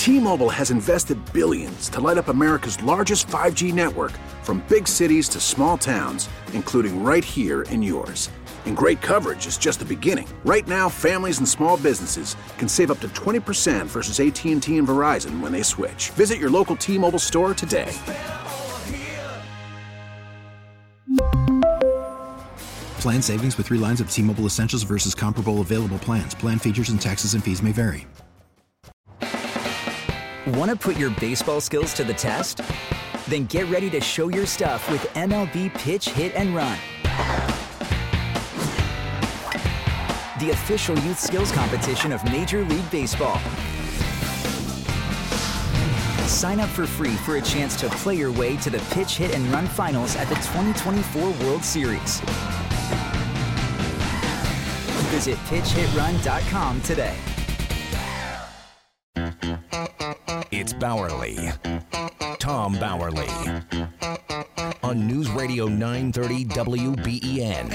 T-Mobile has invested billions to light up America's largest 5G network, from big cities to small towns, including right here in yours. And great coverage is just the beginning. Right now, families and small businesses can save up to 20% versus AT&T and Verizon when they switch. Visit your local T-Mobile store today. Plan savings with 3 lines of T-Mobile Essentials versus comparable available plans. Plan features and taxes and fees may vary. Want to put your baseball skills to the test? Then get ready to show your stuff with MLB Pitch, Hit, and Run, the official youth skills competition of Major League Baseball. Sign up for free for a chance to play your way to the Pitch, Hit, and Run finals at the 2024 World Series. Visit pitchhitrun.com today. It's Bowerly. Tom Bowerly. On News Radio 930 WBEN.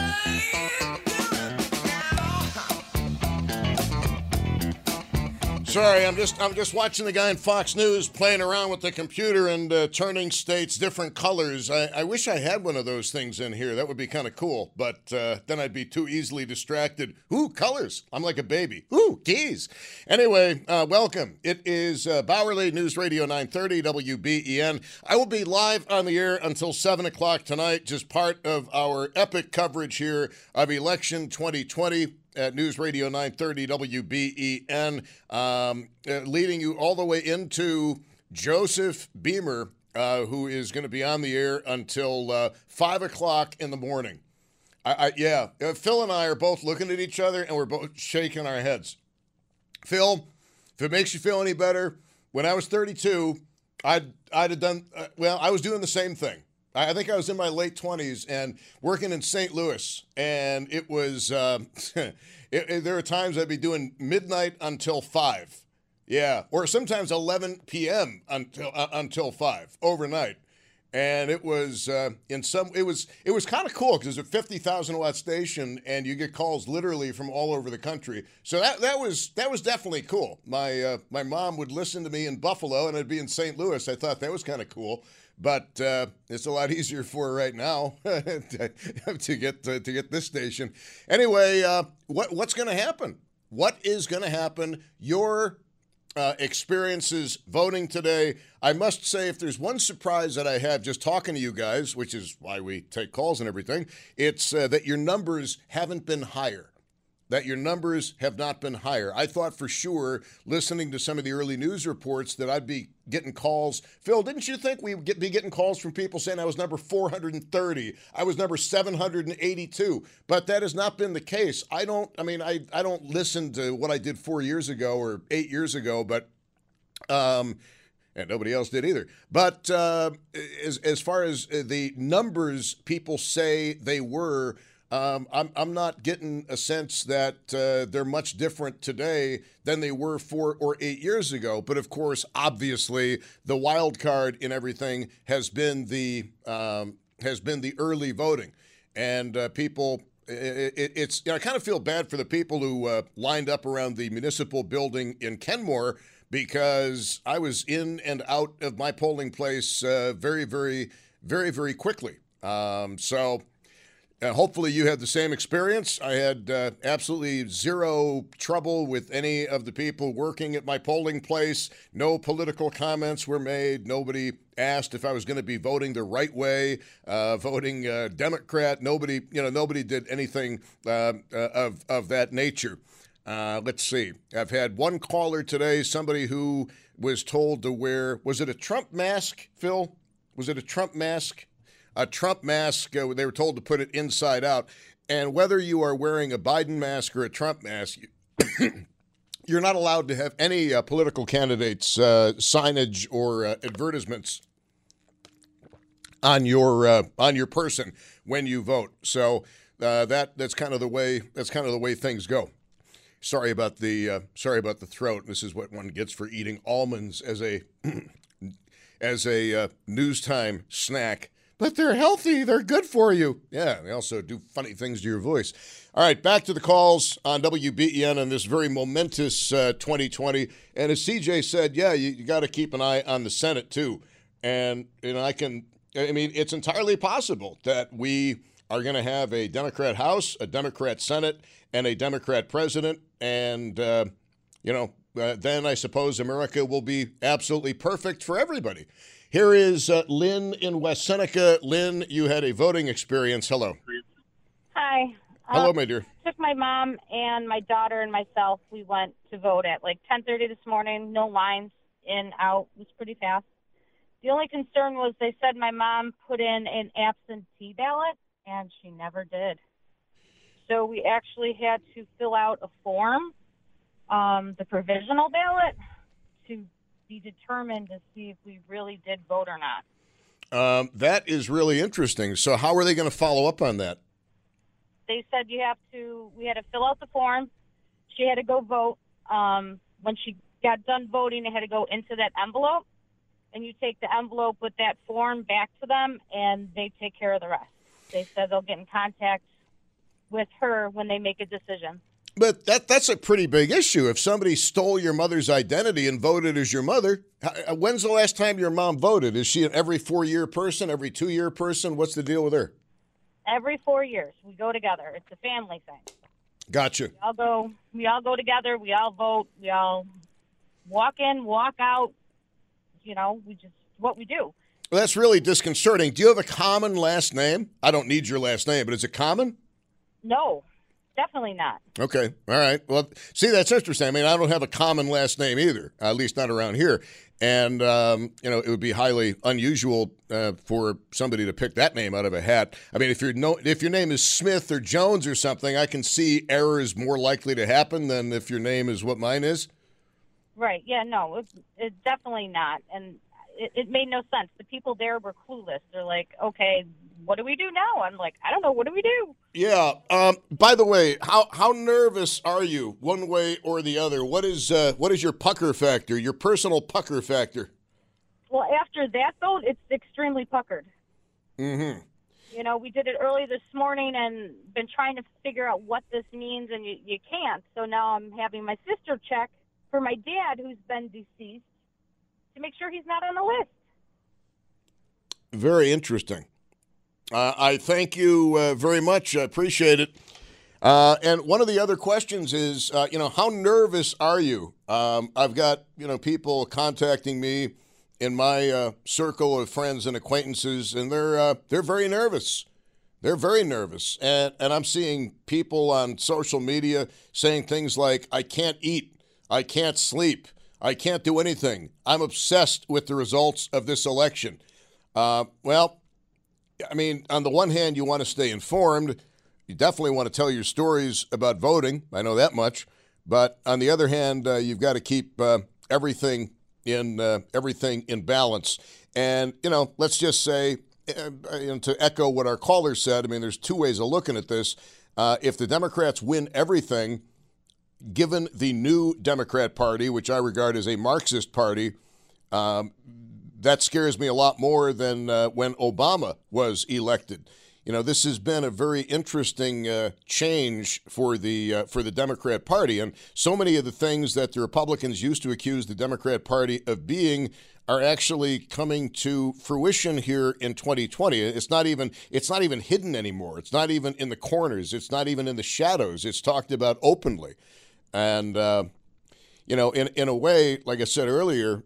Sorry, I'm just watching the guy in Fox News playing around with the computer and turning states different colors. I wish I had one of those things in here. That would be kind of cool, but then I'd be too easily distracted. Ooh, colors. I'm like a baby. Ooh, keys. Anyway, welcome. It is Bowerly, News Radio 930 WBEN. I will be live on the air until 7 o'clock tonight, just part of our epic coverage here of Election 2020. At News Radio 930 WBEN, leading you all the way into Joseph Beamer, who is going to be on the air until 5 o'clock in the morning. Phil and I are both looking at each other, and we're both shaking our heads. Phil, if it makes you feel any better, when I was 32, I'd have done, I was doing the same thing. I think I was in my late 20s and working in St. Louis, and it was there are times I'd be doing midnight until 5, or sometimes 11 p.m. until 5 overnight, and it was it was kind of cool because it's a 50,000 watt station, and you get calls literally from all over the country. So that was definitely cool. My mom would listen to me in Buffalo, and I'd be in St. Louis. I thought that was kind of cool. But it's a lot easier for her right now to get this station. Anyway, what's going to happen? What is going to happen? Your experiences voting today. I must say, if there's one surprise that I have just talking to you guys, which is why we take calls and everything, it's that your numbers haven't been higher. That your numbers have not been higher. I thought for sure, listening to some of the early news reports, that I'd be getting calls. Phil, didn't you think we'd be getting calls from people saying I was number 430, I was number 782? But that has not been the case. I don't listen to what I did 4 years ago or 8 years ago, but and nobody else did either. But as far as the numbers people say they were, I'm not getting a sense that they're much different today than they were 4 or 8 years ago. But of course, obviously, the wild card in everything has been the early voting, and people. It's I kind of feel bad for the people who lined up around the municipal building in Kenmore, because I was in and out of my polling place very, very, very, very quickly. Hopefully you had the same experience. I had absolutely zero trouble with any of the people working at my polling place. No political comments were made. Nobody asked if I was going to be voting the right way, voting Democrat. Nobody did anything of that nature. Let's see. I've had one caller today, somebody who was told to wear, was it a Trump mask, Phil? Was it a Trump mask? A Trump mask, they were told to put it inside out. And whether you are wearing a Biden mask or a Trump mask, you're not allowed to have any political candidates' signage or advertisements on your person when you vote. So that's kind of the way things go. Sorry about the throat. This is what one gets for eating almonds as a noontime snack but they're healthy. They're good for you. Yeah, they also do funny things to your voice. All right, back to the calls on WBEN on this very momentous 2020. And as CJ said, yeah, you got to keep an eye on the Senate, too. And it's entirely possible that we are going to have a Democrat House, a Democrat Senate, and a Democrat president. And, then I suppose America will be absolutely perfect for everybody. Here is Lynn in West Seneca. Lynn, you had a voting experience. Hello. Hi. Hello, my dear. I took my mom and my daughter and myself. We went to vote at like 10:30 this morning. No lines, in, out. It was pretty fast. The only concern was they said my mom put in an absentee ballot, and she never did. So we actually had to fill out a form, the provisional ballot, to be determined to see if we really did vote or not. That is really interesting. So how are they going to follow up on that? They said we had to fill out the form. She had to go vote. When she got done voting, it had to go into that envelope. And you take the envelope with that form back to them, and they take care of the rest. They said they'll get in contact with her when they make a decision. But that's a pretty big issue. If somebody stole your mother's identity and voted as your mother, when's the last time your mom voted? Is she an every 4-year person, every 2-year person? What's the deal with her? Every 4 years. We go together. It's a family thing. Gotcha. We all go together. We all vote. We all walk in, walk out. We just what we do. Well, that's really disconcerting. Do you have a common last name? I don't need your last name, but is it common? No, definitely not. Okay. All right. Well, see, that's interesting. I mean, I don't have a common last name either, at least not around here. And, it would be highly unusual for somebody to pick that name out of a hat. I mean, if your name is Smith or Jones or something, I can see errors more likely to happen than if your name is what mine is. Right. Yeah, no, it's definitely not. And it made no sense. The people there were clueless. They're like, okay, what do we do now? I'm like, I don't know. What do we do? Yeah. By the way, how nervous are you one way or the other? What is your pucker factor, your personal pucker factor? Well, after that vote, it's extremely puckered. Mm-hmm. We did it early this morning and been trying to figure out what this means, and you can't. So now I'm having my sister check for my dad, who's been deceased, to make sure he's not on the list. Very interesting. I thank you very much. I appreciate it. And one of the other questions is, how nervous are you? I've got, people contacting me in my circle of friends and acquaintances, and they're very nervous. They're very nervous. And I'm seeing people on social media saying things like, I can't eat. I can't sleep. I can't do anything. I'm obsessed with the results of this election. Well, I mean, on the one hand, you want to stay informed. You definitely want to tell your stories about voting. I know that much. But on the other hand, you've got to keep everything in balance. And, let's just say, to echo what our caller said, I mean, there's two ways of looking at this. If the Democrats win everything, given the new Democrat Party, which I regard as a Marxist party, that scares me a lot more than when Obama was elected. This has been a very interesting change for the Democrat Party, and so many of the things that the Republicans used to accuse the Democrat Party of being are actually coming to fruition here in 2020. It's not even hidden anymore. It's not even in the corners. It's not even in the shadows. It's talked about openly. And, in a way, like I said earlier,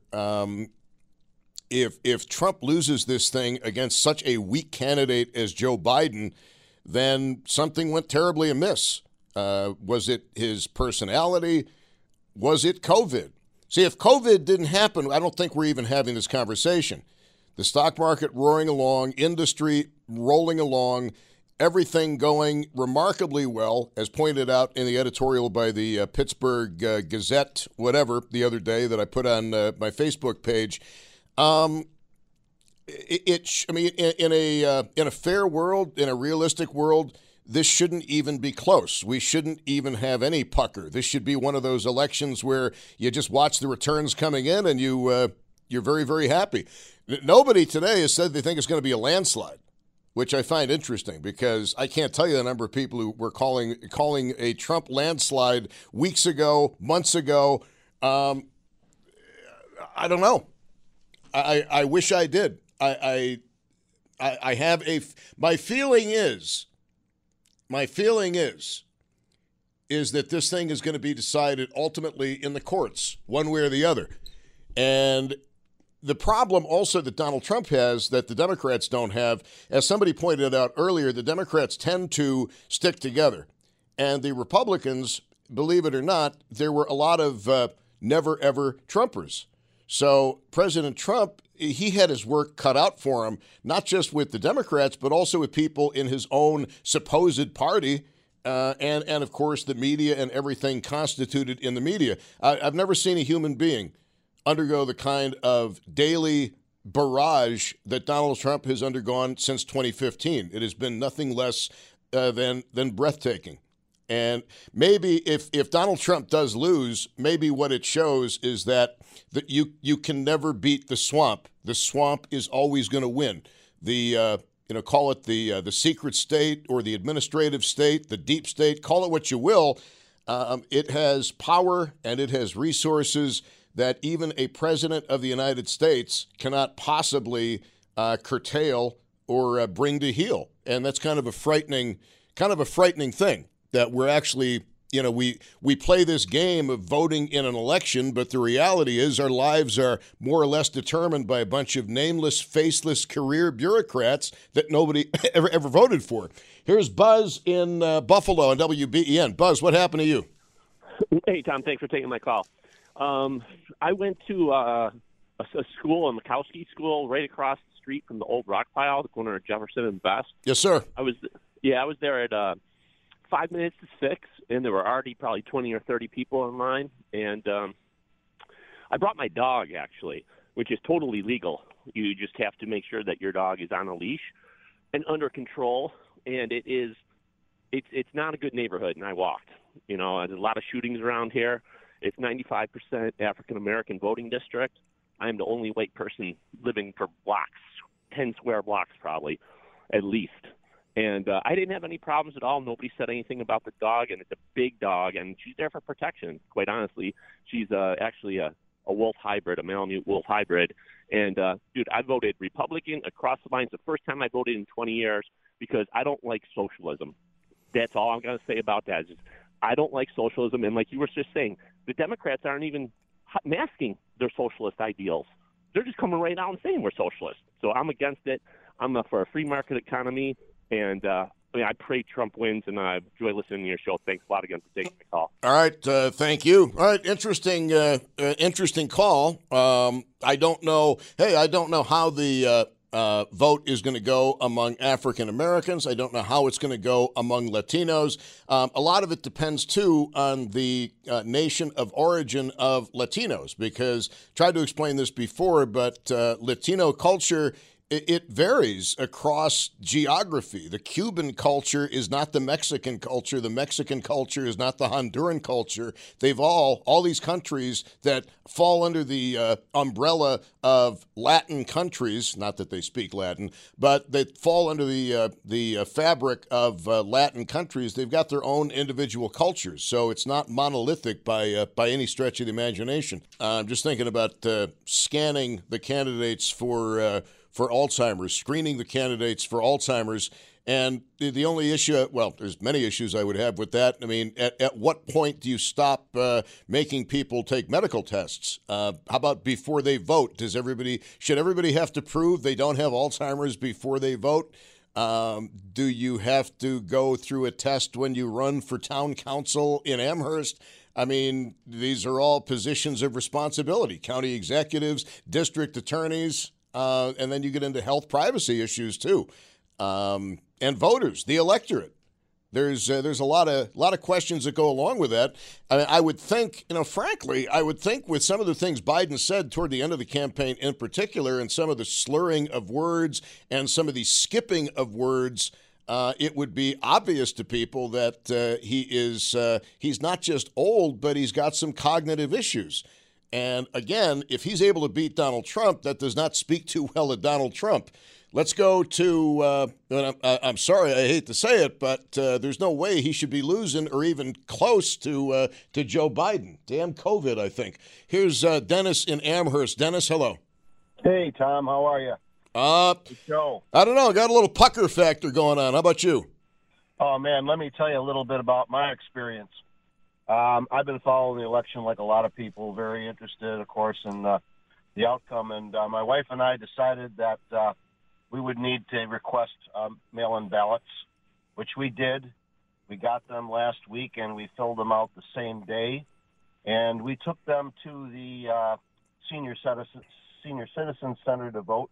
if Trump loses this thing against such a weak candidate as Joe Biden, then something went terribly amiss. Was it his personality? Was it COVID? See, if COVID didn't happen, I don't think we're even having this conversation. The stock market roaring along, industry rolling along, everything going remarkably well, as pointed out in the editorial by the Pittsburgh Gazette, the other day that I put on my Facebook page. In a fair world, in a realistic world, this shouldn't even be close. We shouldn't even have any pucker. This should be one of those elections where you just watch the returns coming in and you you're very, very happy. Nobody today has said they think it's going to be a landslide, which I find interesting because I can't tell you the number of people who were calling a Trump landslide weeks ago, months ago. I don't know. I wish I did. I have my feeling is that this thing is going to be decided ultimately in the courts, one way or the other. And the problem also that Donald Trump has that the Democrats don't have, as somebody pointed out earlier, the Democrats tend to stick together. And the Republicans, believe it or not, there were a lot of never-ever Trumpers. So President Trump, he had his work cut out for him, not just with the Democrats, but also with people in his own supposed party, and of course, the media and everything constituted in the media. I've never seen a human being undergo the kind of daily barrage that Donald Trump has undergone since 2015. It has been nothing less than breathtaking. And maybe if Donald Trump does lose, maybe what it shows is that you can never beat the swamp. The swamp is always going to win. Call it the secret state or the administrative state, the deep state, call it what you will. It has power and it has resources that even a president of the United States cannot possibly curtail or bring to heel. And that's kind of a frightening thing that we're actually, we play this game of voting in an election, but the reality is our lives are more or less determined by a bunch of nameless, faceless career bureaucrats that nobody ever voted for. Here's Buzz in Buffalo on WBEN. Buzz, what happened to you? Hey, Tom, thanks for taking my call. I went to a school, a Mikowski school, right across the street from the old rock pile, the corner of Jefferson and Best. Yes, sir. I was there at 5 minutes to 6, and there were already probably 20 or 30 people in line. And I brought my dog, actually, which is totally legal. You just have to make sure that your dog is on a leash and under control. And it's not a good neighborhood, and I walked. There's a lot of shootings around here. It's 95% African-American voting district. I am the only white person living for blocks, 10 square blocks probably, at least. And I didn't have any problems at all. Nobody said anything about the dog, and it's a big dog, and she's there for protection, quite honestly. She's actually a wolf hybrid, a Malamute wolf hybrid. And, dude, I voted Republican across the lines the first time I voted in 20 years because I don't like socialism. That's all I'm going to say about that. Is I don't like socialism, and like you were just saying, the Democrats aren't even masking their socialist ideals. They're just coming right out and saying we're socialists. So I'm against it. I'm for a free market economy, and I pray Trump wins, and I enjoy listening to your show. Thanks a lot again for taking the call. All right, thank you. All right, interesting call. I don't know. Hey, I don't know how the vote is going to go among African Americans. I don't know how it's going to go among Latinos. A lot of it depends, too, on the nation of origin of Latinos, because I tried to explain this before, but Latino culture, it varies across geography. The Cuban culture is not the Mexican culture. The Mexican culture is not the Honduran culture. They've all these countries that fall under the umbrella of Latin countries, not that they speak Latin, but they fall under the fabric of Latin countries. They've got their own individual cultures, so it's not monolithic by any stretch of the imagination. I'm just thinking about scanning the candidates for Alzheimer's, screening the candidates for Alzheimer's. And the only issue, well, there's many issues I would have with that. I mean, at what point do you stop making people take medical tests? How about before they vote? Should everybody have to prove they don't have Alzheimer's before they vote? Do you have to go through a test when you run for town council in Amherst? I mean, these are all positions of responsibility. County executives, district attorneys, and then you get into health privacy issues too, and voters, the electorate. There's a lot of questions that go along with that. I mean, I would think, frankly, with some of the things Biden said toward the end of the campaign, in particular, and some of the slurring of words and some of the skipping of words, it would be obvious to people that he's not just old, but he's got some cognitive issues. And again, if he's able to beat Donald Trump, that does not speak too well of Donald Trump. Let's go to, I'm sorry, I hate to say it, but there's no way he should be losing or even close to Joe Biden. Damn COVID, I think. Here's Dennis in Amherst. Dennis, hello. Hey, Tom, how are you? Joe. I don't know. I got a little pucker factor going on. How about you? Oh, man, let me tell you a little bit about my experience. I've been following the election like a lot of people, very interested, of course, in the outcome. And my wife and I decided that we would need to request mail-in ballots, which we did. We got them last week, and we filled them out the same day. And we took them to the Senior Citizen Center to vote.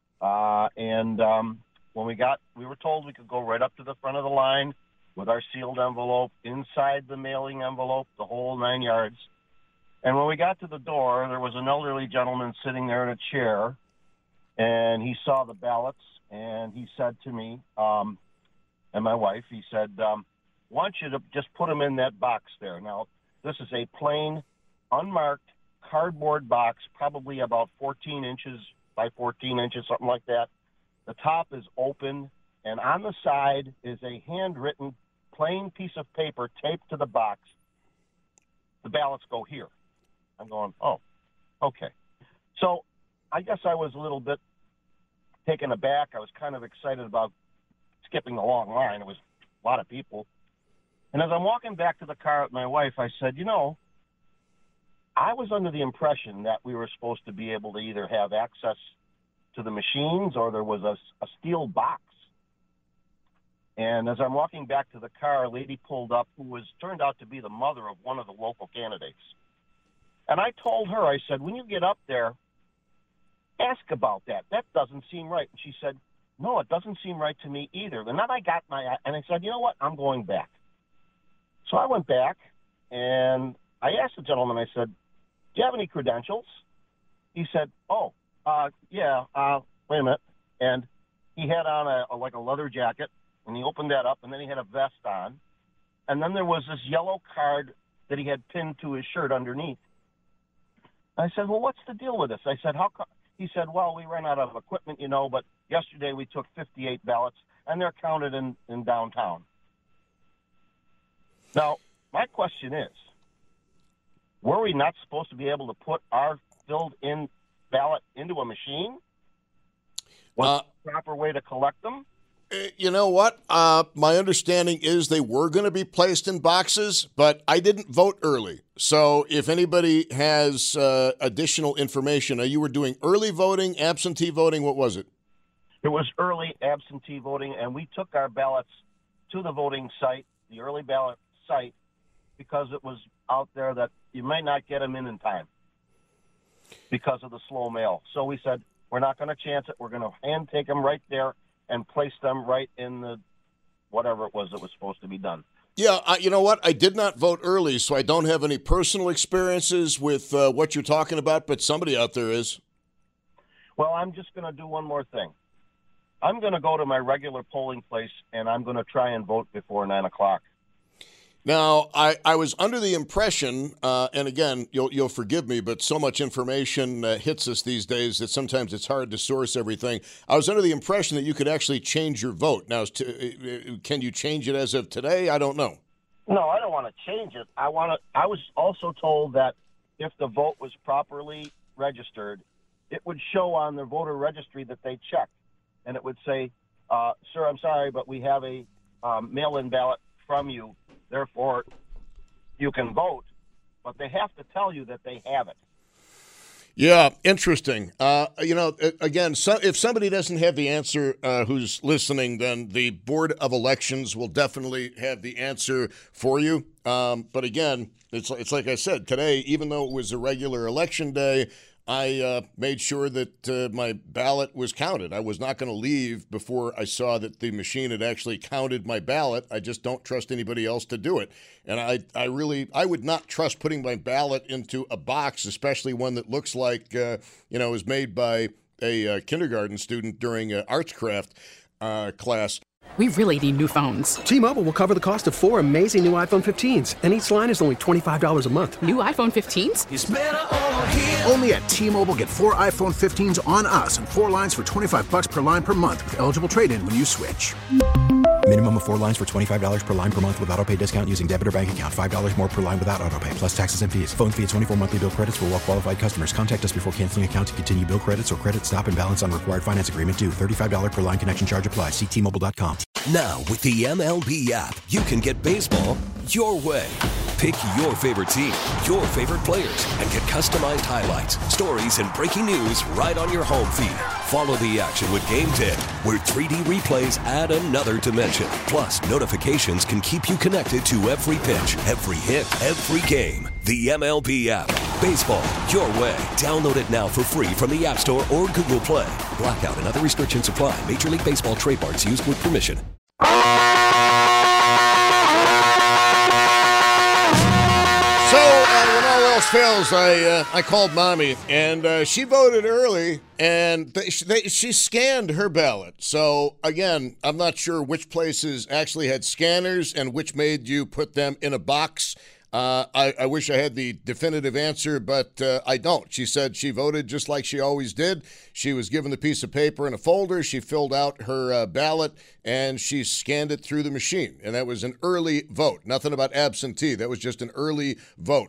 When we were told we could go right up to the front of the line with our sealed envelope, inside the mailing envelope, the whole 9 yards. And when we got to the door, there was an elderly gentleman sitting there in a chair, and he saw the ballots, and he said to me and my wife, he said, want you to just put them in that box there. Now, this is a plain, unmarked cardboard box, probably about 14 inches by 14 inches, something like that. The top is open, and on the side is a handwritten plain piece of paper taped to the box. The ballots go here. I'm going, oh, okay. So I guess I was a little bit taken aback. I was kind of excited about skipping the long line. It was a lot of people. And as I'm walking back to the car with my wife, I said, I was under the impression that we were supposed to be able to either have access to the machines or there was a steel box. And as I'm walking back to the car, a lady pulled up who turned out to be the mother of one of the local candidates. And I told her, I said, when you get up there, ask about that. That doesn't seem right. And she said, no, it doesn't seem right to me either. And then and I said, you know what? I'm going back. So I went back and I asked the gentleman, I said, do you have any credentials? He said, yeah, wait a minute. And he had on a leather jacket, and he opened that up, and then he had a vest on. And then there was this yellow card that he had pinned to his shirt underneath. I said, well, what's the deal with this? I said, how come? He said, well, we ran out of equipment, but yesterday we took 58 ballots, and they're counted in downtown. Now, my question is, were we not supposed to be able to put our filled-in ballot into a machine? Was the proper way to collect them? You know what? My understanding is they were going to be placed in boxes, but I didn't vote early. So if anybody has additional information, you were doing early voting, absentee voting, what was it? It was early absentee voting, and we took our ballots to the voting site, the early ballot site, because it was out there that you might not get them in time because of the slow mail. So we said, we're not going to chance it. We're going to hand take them right there and place them right in the whatever it was that was supposed to be done. Yeah, you know what? I did not vote early, so I don't have any personal experiences with what you're talking about, but somebody out there is. Well, I'm just going to do one more thing. I'm going to go to my regular polling place, and I'm going to try and vote before 9 o'clock. Now, I was under the impression, and again, you'll forgive me, but so much information hits us these days that sometimes it's hard to source everything. I was under the impression that you could actually change your vote. Now, can you change it as of today? I don't know. No, I don't want to change it. I was also told that if the vote was properly registered, it would show on the voter registry that they checked, and it would say, sir, I'm sorry, but we have a mail-in ballot from you. Therefore, you can vote, but they have to tell you that they have it. Yeah, interesting. Again, if somebody doesn't have the answer who's listening, then the Board of Elections will definitely have the answer for you. But again, it's like I said, today, even though it was a regular election day, I made sure that my ballot was counted. I was not going to leave before I saw that the machine had actually counted my ballot. I just don't trust anybody else to do it. And I would not trust putting my ballot into a box, especially one that looks like, was made by a kindergarten student during an arts craft class. We really need new phones. T-Mobile will cover the cost of 4 amazing new iPhone 15s, and each line is only $25 a month. New iPhone 15s? It's better over here. Only at T-Mobile, get 4 iPhone 15s on us and 4 lines for $25 per line per month with eligible trade-in when you switch. Minimum of 4 lines for $25 per line per month with auto pay discount using debit or bank account. $5 more per line without auto pay, plus taxes and fees. Phone fee at 24 monthly bill credits for well-qualified customers. Contact us before canceling account to continue bill credits or credit stop and balance on required finance agreement due. $35 per line connection charge applies. See T-Mobile.com. Now, with the MLB app, you can get baseball your way. Pick your favorite team, your favorite players, and get customized highlights, stories, and breaking news right on your home feed. Follow the action with Game Day, where 3D replays add another dimension. Plus, notifications can keep you connected to every pitch, every hit, every game. The MLB app. Baseball your way. Download it now for free from the App Store or Google Play. Blackout and other restrictions apply. Major League Baseball trademarks used with permission. So, when all else fails, I called Mommy, and she voted early, and she scanned her ballot. So, again, I'm not sure which places actually had scanners and which made you put them in a box. I wish I had the definitive answer, but I don't. She said she voted just like she always did. She was given the piece of paper in a folder. She filled out her ballot, and she scanned it through the machine. And that was an early vote. Nothing about absentee. That was just an early vote.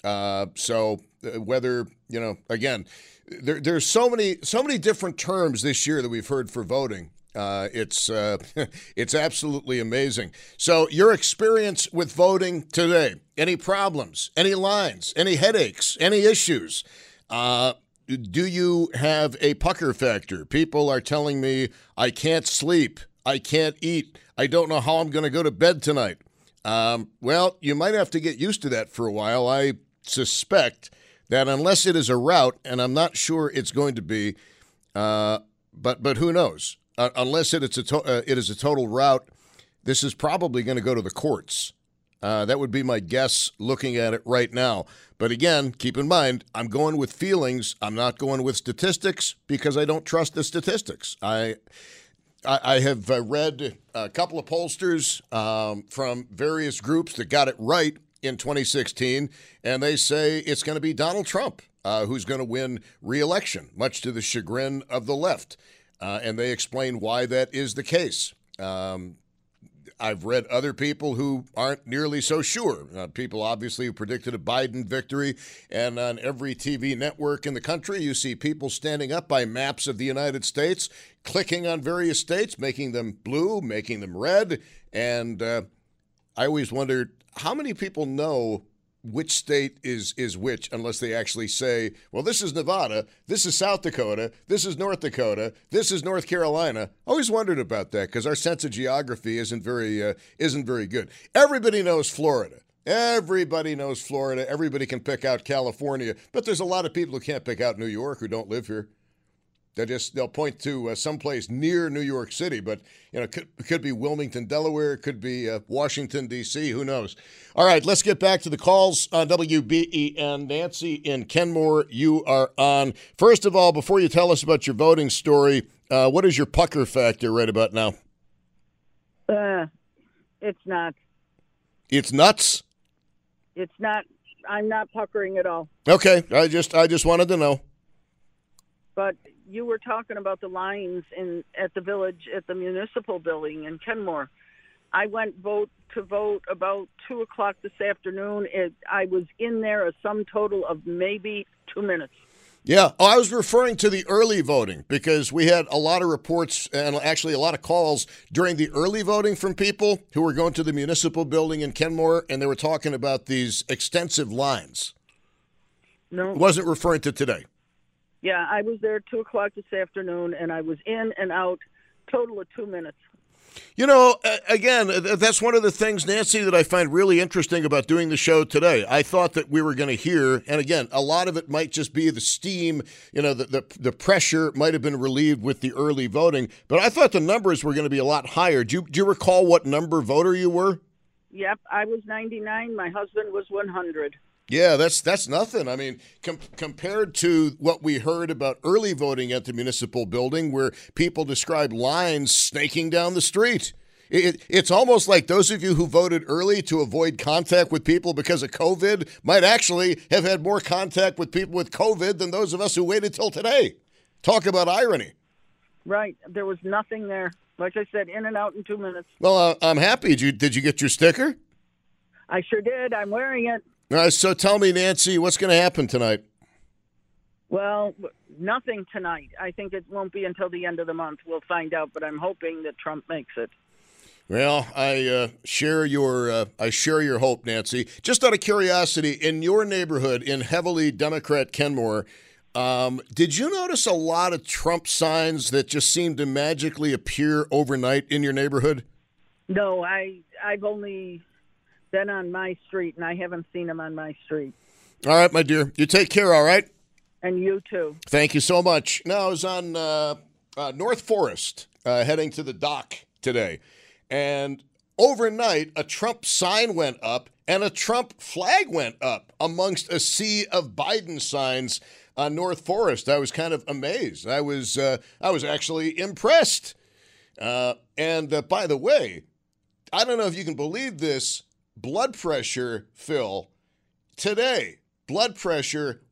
So whether, again, there's so many different terms this year that we've heard for voting. It's absolutely amazing. So your experience with voting today, any problems, any lines, any headaches, any issues? Do you have a pucker factor? People are telling me I can't sleep, I can't eat, I don't know how I'm going to go to bed tonight. Well, you might have to get used to that for a while. I suspect that unless it is a route, and I'm not sure it's going to be, but who knows? Unless it is a total rout, this is probably going to go to the courts. That would be my guess looking at it right now. But again, keep in mind, I'm going with feelings. I'm not going with statistics because I don't trust the statistics. I have read a couple of pollsters from various groups that got it right in 2016, and they say it's going to be Donald Trump who's going to win re-election, much to the chagrin of the left. And they explain why that is the case. I've read other people who aren't nearly so sure. People obviously who predicted a Biden victory. And on every TV network in the country, you see people standing up by maps of the United States, clicking on various states, making them blue, making them red. And I always wondered, how many people know which state is which unless they actually say, well, this is Nevada, this is South Dakota, this is North Dakota, this is North Carolina. I always wondered about that because our sense of geography isn't very good. Everybody knows Florida. Everybody knows Florida. Everybody can pick out California, but there's a lot of people who can't pick out New York who don't live here. They'll point to someplace near New York City, but it could be Wilmington, Delaware. It could be Washington, D.C. Who knows? All right, let's get back to the calls on WBEN. Nancy in Kenmore, you are on. First of all, before you tell us about your voting story, what is your pucker factor right about now? It's not. It's nuts? It's not. I'm not puckering at all. Okay, I just wanted to know. But you were talking about the lines at the village, at the municipal building in Kenmore. I went to vote about 2 o'clock this afternoon. I was in there a sum total of maybe 2 minutes. Yeah. I was referring to the early voting because we had a lot of reports and actually a lot of calls during the early voting from people who were going to the municipal building in Kenmore, and they were talking about these extensive lines. No. I wasn't referring to today. Yeah, I was there 2 o'clock this afternoon, and I was in and out, total of 2 minutes. Again, that's one of the things, Nancy, that I find really interesting about doing the show today. I thought that we were going to hear, and again, a lot of it might just be the steam, the pressure might have been relieved with the early voting, but I thought the numbers were going to be a lot higher. Do you recall what number voter you were? Yep, I was 99. My husband was 100. Yeah, that's nothing. I mean, compared to what we heard about early voting at the municipal building where people described lines snaking down the street. It's almost like those of you who voted early to avoid contact with people because of COVID might actually have had more contact with people with COVID than those of us who waited till today. Talk about irony. Right. There was nothing there. Like I said, in and out in 2 minutes. Well, I'm happy. Did you get your sticker? I sure did. I'm wearing it. All right, so tell me, Nancy, what's going to happen tonight? Well, nothing tonight. I think it won't be until the end of the month. We'll find out, but I'm hoping that Trump makes it. Well, I share your hope, Nancy. Just out of curiosity, in your neighborhood, in heavily Democrat Kenmore, did you notice a lot of Trump signs that just seemed to magically appear overnight in your neighborhood? No, I've only been on my street, and I haven't seen them on my street. All right, my dear. You take care, all right? And you too. Thank you so much. Now, I was on North Forest heading to the dock today, and overnight, a Trump sign went up and a Trump flag went up amongst a sea of Biden signs on North Forest. I was kind of amazed. I was actually impressed. And by the way, I don't know if you can believe this, blood pressure, Phil, today, blood pressure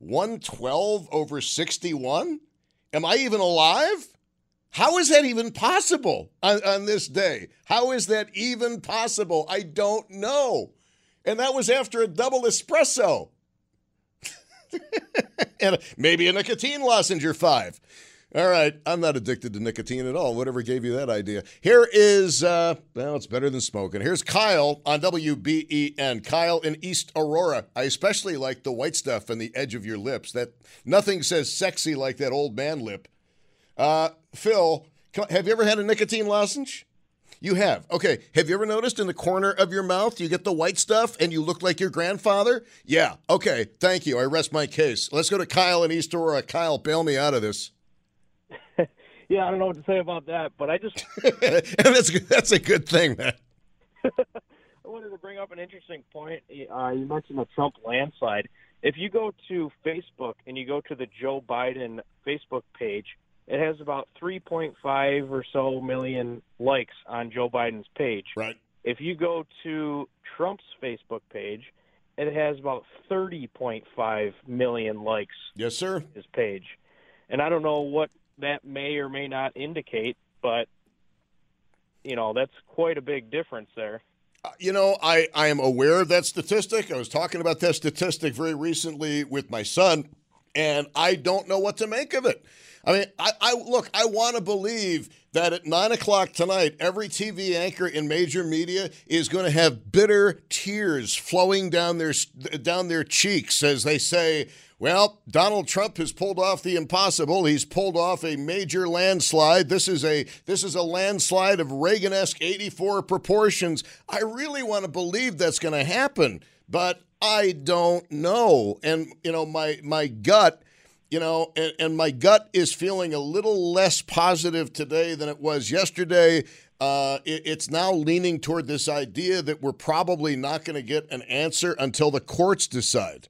112/61? Am I even alive? How is that even possible on this day? How is that even possible? I don't know. And that was after a double espresso. And maybe a nicotine lozenge or 5. All right, I'm not addicted to nicotine at all. Whatever gave you that idea. Here is, well, it's better than smoking. Here's Kyle on WBEN. Kyle in East Aurora. I especially like the white stuff on the edge of your lips. That nothing says sexy like that old man lip. Phil, have you ever had a nicotine lozenge? You have. Okay. Have you ever noticed in the corner of your mouth you get the white stuff and you look like your grandfather? Yeah. Okay. Thank you. I rest my case. Let's go to Kyle in East Aurora. Kyle, bail me out of this. Yeah, I don't know what to say about that, but I just that's a good thing, man. I wanted to bring up an interesting point. You mentioned the Trump landslide. If you go to Facebook and you go to the Joe Biden Facebook page, it has about 3.5 or so million likes on Joe Biden's page. Right. If you go to Trump's Facebook page, it has about 30.5 million likes. Yes, sir. His page. And I don't know what that may or may not indicate, but, you know, that's quite a big difference there. I am aware of that statistic. I was talking about that statistic very recently with my son, and I don't know what to make of it. I mean, I want to believe that at 9 o'clock tonight, every TV anchor in major media is going to have bitter tears flowing down their cheeks as they say, well, Donald Trump has pulled off the impossible. He's pulled off a major landslide. This is a landslide of Reagan-esque 84 proportions. I really want to believe that's going to happen, but I don't know. And, my gut, and my gut is feeling a little less positive today than it was yesterday. It's now leaning toward this idea that we're probably not going to get an answer until the courts decide.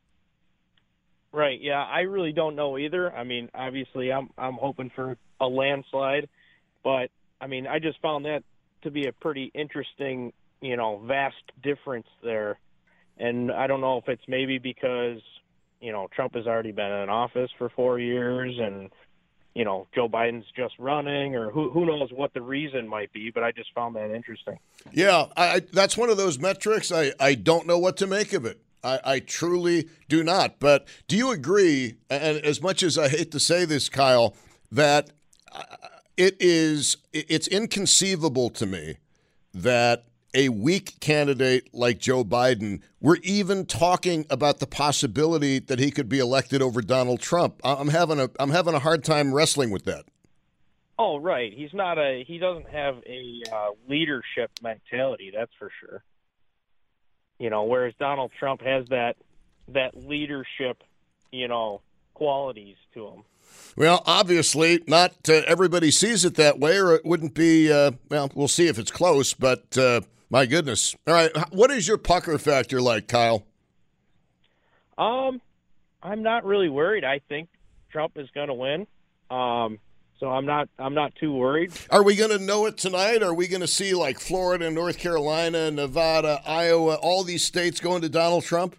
Right. Yeah, I really don't know either. I mean, obviously, I'm hoping for a landslide, but I mean, I just found that to be a pretty interesting, vast difference there, and I don't know if it's maybe because Trump has already been in office for 4 years, and Joe Biden's just running, or who knows what the reason might be. But I just found that interesting. Yeah, that's one of those metrics. I don't know what to make of it. I truly do not. But do you agree, and as much as I hate to say this, Kyle, that it's inconceivable to me that a weak candidate like Joe Biden, we're even talking about the possibility that he could be elected over Donald Trump. I'm having a hard time wrestling with that. Oh, right. He doesn't have a leadership mentality, that's for sure. Whereas Donald Trump has that leadership, qualities to him. Well, obviously, not everybody sees it that way, or it wouldn't be, we'll see if it's close, but my goodness. All right, what is your pucker factor like, Kyle? I'm not really worried. I think Trump is going to win. So So I'm not too worried. Are we going to know it tonight? Are we going to see like Florida, North Carolina, Nevada, Iowa, all these states going to Donald Trump?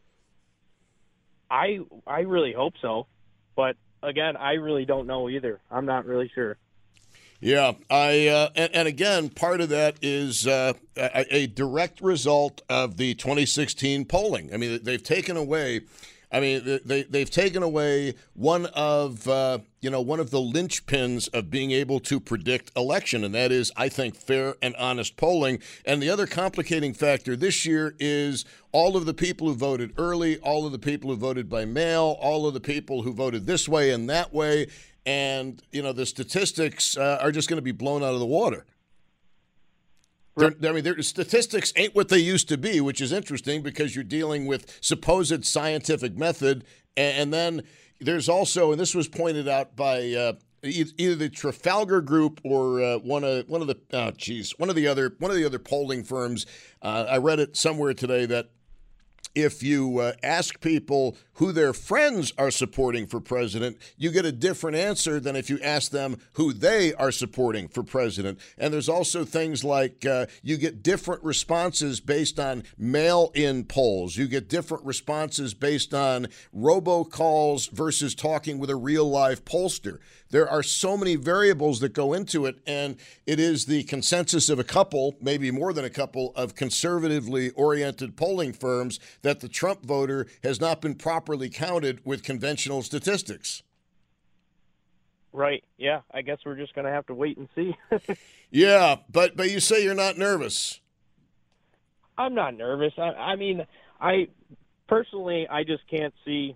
I really hope so, but again, I really don't know either. I'm not really sure. Yeah, and again, part of that is a direct result of the 2016 polling. I mean, they've taken away. I mean, they've taken away one of the linchpins of being able to predict election, and that is, I think, fair and honest polling. And the other complicating factor this year is all of the people who voted early, all of the people who voted by mail, all of the people who voted this way and that way, and the statistics are just going to be blown out of the water. Their statistics ain't what they used to be, which is interesting because you're dealing with supposed scientific method. And then there's also, and this was pointed out by either the Trafalgar Group or one of the other polling firms. I read it somewhere today that if you ask people who their friends are supporting for president, you get a different answer than if you ask them who they are supporting for president. And there's also things like you get different responses based on mail-in polls. You get different responses based on robocalls versus talking with a real-life pollster. There are so many variables that go into it, and it is the consensus of a couple, maybe more than a couple, of conservatively oriented polling firms that the Trump voter has not been properly counted with conventional statistics. Right. Yeah. I guess we're just going to have to wait and see. Yeah, but you say you're not nervous. I'm not nervous. I mean, I personally, I just can't see,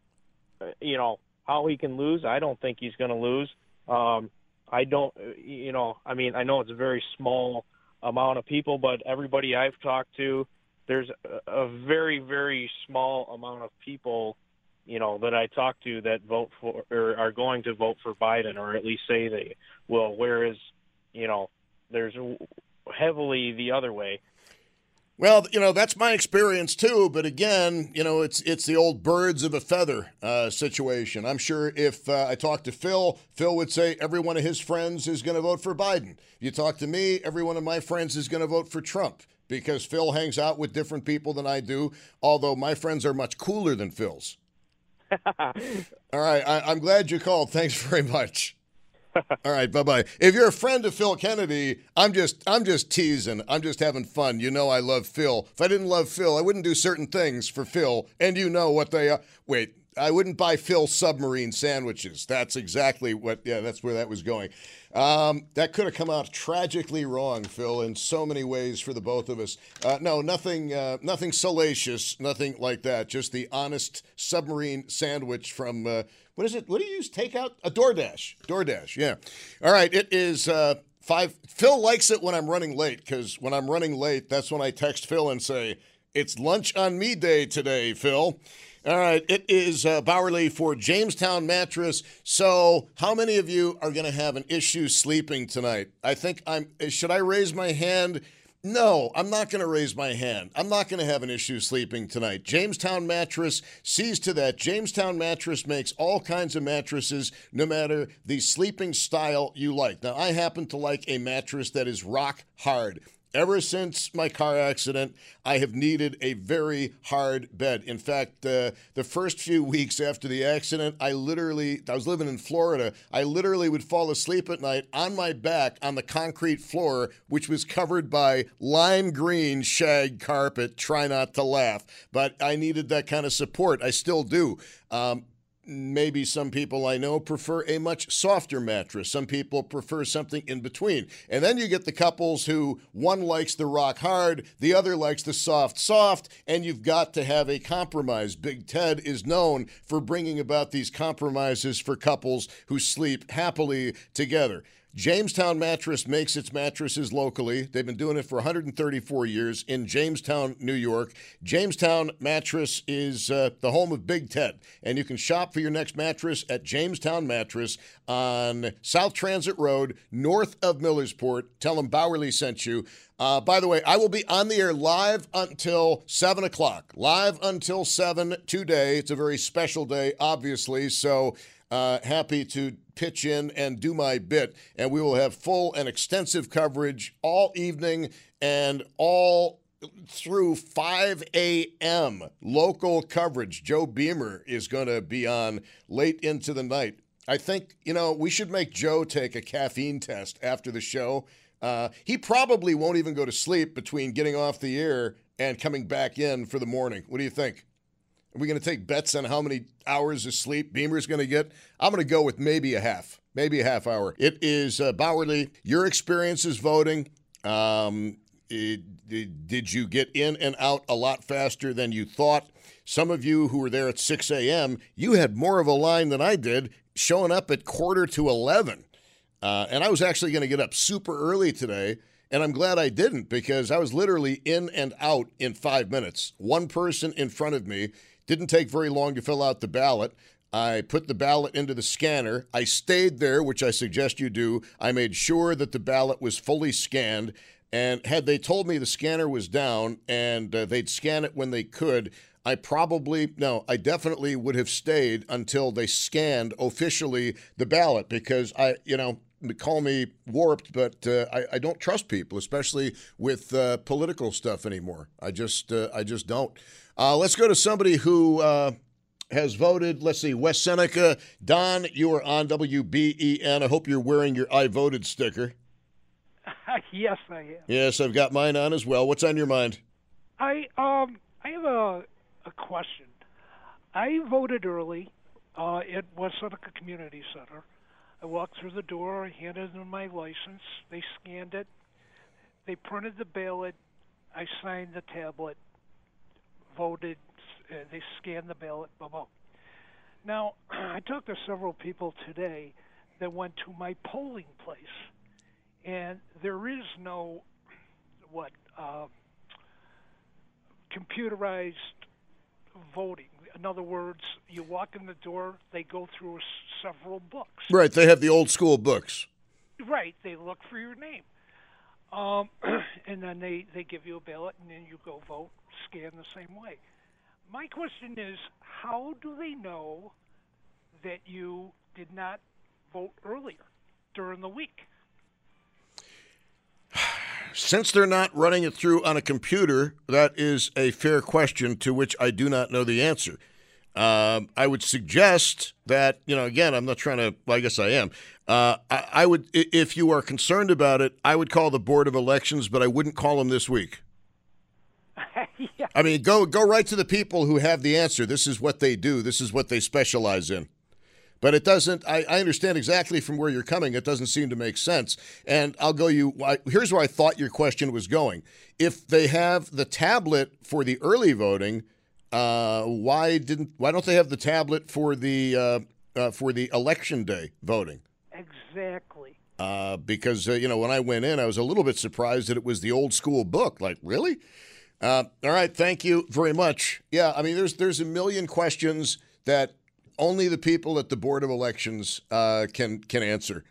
how he can lose. I don't think he's going to lose. I don't, I mean, I know it's a very small amount of people, but everybody I've talked to, there's a very, very small amount of people, that I talk to that vote for or are going to vote for Biden, or at least say they will, whereas, there's heavily the other way. Well, that's my experience too. But again, it's the old birds of a feather situation. I'm sure if I talked to Phil would say every one of his friends is going to vote for Biden. You talk to me, every one of my friends is going to vote for Trump because Phil hangs out with different people than I do, although my friends are much cooler than Phil's. All right. I'm glad you called. Thanks very much. All right, bye-bye. If you're a friend of Phil Kennedy, I'm just teasing. I'm just having fun. I love Phil. If I didn't love Phil, I wouldn't do certain things for Phil, and you know what they are. Wait, I wouldn't buy Phil submarine sandwiches. That's exactly that's where that was going. That could have come out tragically wrong, Phil, in so many ways for the both of us. No, nothing salacious, nothing like that. Just the honest submarine sandwich from, what is it? What do you use? Takeout? A DoorDash. DoorDash, yeah. All right, it is 5. Phil likes it when I'm running late, because when I'm running late, that's when I text Phil and say, it's lunch on me day today, Phil. All right, it is Bowerly for Jamestown Mattress. So how many of you are going to have an issue sleeping tonight? Should I raise my hand? No, I'm not going to raise my hand. I'm not going to have an issue sleeping tonight. Jamestown Mattress sees to that. Jamestown Mattress makes all kinds of mattresses, no matter the sleeping style you like. Now, I happen to like a mattress that is rock hard. Ever since my car accident, I have needed a very hard bed. In fact, the first few weeks after the accident, I was living in Florida. I literally would fall asleep at night on my back on the concrete floor, which was covered by lime green shag carpet. Try not to laugh. But I needed that kind of support. I still do. Maybe some people I know prefer a much softer mattress. Some people prefer something in between. And then you get the couples who one likes the rock hard, the other likes the soft, and you've got to have a compromise. Big Ted is known for bringing about these compromises for couples who sleep happily together. Jamestown Mattress makes its mattresses locally. They've been doing it for 134 years in Jamestown, New York. Jamestown Mattress is the home of Big Ted, and you can shop for your next mattress at Jamestown Mattress on South Transit Road, north of Millersport. Tell them Bowerly sent you. By the way, I will be on the air live until 7 o'clock. Live until 7 today. It's a very special day, obviously, so happy to pitch in and do my bit. And we will have full and extensive coverage all evening and all through 5 a.m. local coverage. Joe Beamer is going to be on late into the night. I think, we should make Joe take a caffeine test after the show. He probably won't even go to sleep between getting off the air and coming back in for the morning. What do you think? Are we going to take bets on how many hours of sleep Beamer's going to get? I'm going to go with maybe a half hour. It is Bauerle. Your experiences voting. Did you get in and out a lot faster than you thought? Some of you who were there at 6 a.m., you had more of a line than I did, showing up at 10:45. And I was actually going to get up super early today, and I'm glad I didn't because I was literally in and out in 5 minutes. One person in front of me. Didn't take very long to fill out the ballot. I put the ballot into the scanner. I stayed there, which I suggest you do. I made sure that the ballot was fully scanned. And had they told me the scanner was down and they'd scan it when they could, I definitely would have stayed until they scanned officially the ballot because call me warped, but I don't trust people, especially with political stuff anymore. I just don't. Let's go to somebody who has voted. Let's see, West Seneca. Don, you are on WBEN. I hope you're wearing your I voted sticker. Yes, I am. Yes, I've got mine on as well. What's on your mind? I have a question. I voted early at West Seneca Community Center. I walked through the door, handed them my license. They scanned it. They printed the ballot. I signed the tablet, voted. They scanned the ballot. Blah, blah. Now, I talked to several people today that went to my polling place, and there is no computerized voting. In other words, you walk in the door, they go through several books. Right, they have the old school books. Right, they look for your name. And then they give you a ballot, and then you go vote, scan the same way. My question is, how do they know that you did not vote earlier during the week? Since they're not running it through on a computer, that is a fair question to which I do not know the answer. I would suggest that, again, I'm not trying to, well, I guess I am. I would, if you are concerned about it, I would call the Board of Elections, but I wouldn't call them this week. Yeah. I mean, go right to the people who have the answer. This is what they do. This is what they specialize in. But it doesn't, I understand exactly from where you're coming. It doesn't seem to make sense. And here's where I thought your question was going. If they have the tablet for the early voting, why don't they have the tablet for the election day voting? Exactly. Because, when I went in, I was a little bit surprised that it was the old school book. Like, really? All right. Thank you very much. Yeah. I mean, there's a million questions that only the people at the Board of Elections can answer.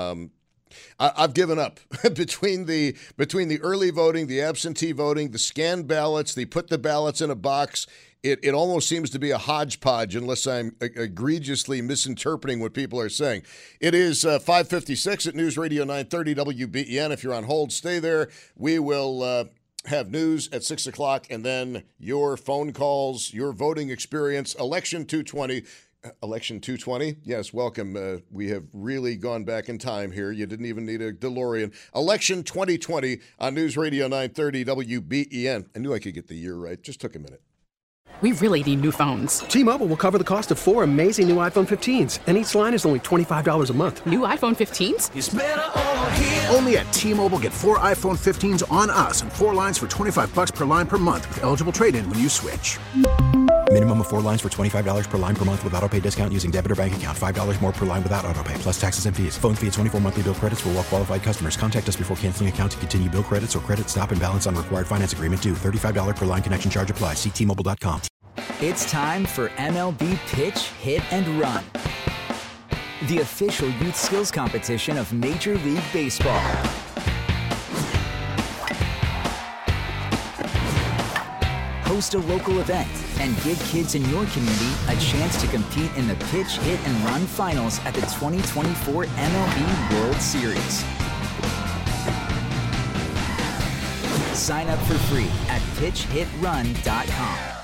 I've given up between the early voting, the absentee voting, the scanned ballots. They put the ballots in a box. It almost seems to be a hodgepodge unless I'm egregiously misinterpreting what people are saying. It is 5:56 at News Radio 930 WBEN. If you're on hold, stay there. We will have news at 6 o'clock, and then your phone calls, your voting experience, Election 220. Election 220? Yes, welcome. We have really gone back in time here. You didn't even need a DeLorean. Election 2020 on News Radio 930 WBEN. I knew I could get the year right. Just took a minute. We really need new phones. T-Mobile will cover the cost of 4 amazing new iPhone 15s, and each line is only $25 a month. New iPhone 15s? It's better over here. Only at T-Mobile, get 4 iPhone 15s on us and 4 lines for $25 per line per month with eligible trade-in when you switch. Minimum of 4 lines for $25 per line per month with autopay discount using debit or bank account. $5 more per line without autopay, plus taxes and fees. Phone fee at 24 monthly bill credits for well-qualified customers. Contact us before canceling account to continue bill credits or credit stop and balance on required finance agreement due. $35 per line connection charge applies. See T-Mobile.com. It's time for MLB Pitch, Hit, and Run, the official youth skills competition of Major League Baseball. Host a local event, and give kids in your community a chance to compete in the Pitch, Hit, and Run Finals at the 2024 MLB World Series. Sign up for free at pitchhitrun.com.